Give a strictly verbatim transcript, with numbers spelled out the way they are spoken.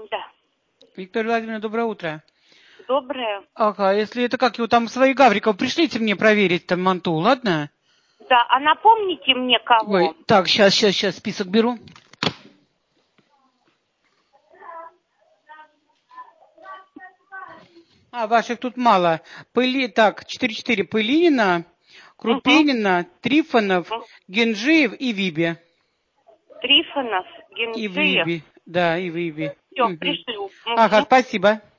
Да. Виктория Владимировна, доброе утро. Доброе. Ага, если это как его там, свои Гавриков, пришлите мне проверить там манту, ладно? Да, а напомните мне кого? Ой, так, сейчас, сейчас, сейчас список беру. А, ваших тут мало. Пыли, так, четыре-четыре. Пылинина, Крупенина, Угу. Трифонов, Генжиев и Виби. Трифонов, И Генжиев. Виби, да, и Виби. Все, Угу. пришлю. Ага, Угу. спасибо.